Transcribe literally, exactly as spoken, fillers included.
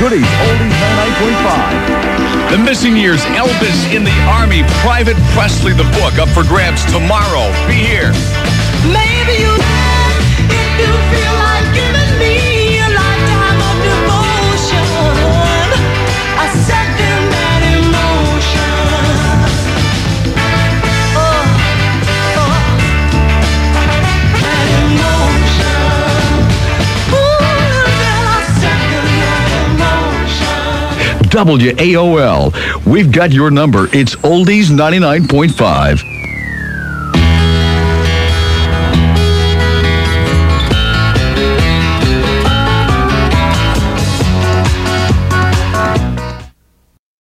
Goodies, Oldies ninety-nine point five. The Missing Years, Elvis in the Army, Private Presley, the book, up for grabs tomorrow. Be here. Maybe you if you feel like giving me a lifetime of devotion. I second that emotion. Oh, oh, that emotion. Ooh, girl, I second that emotion. W A O L. We've got your number. It's Oldies ninety-nine point five.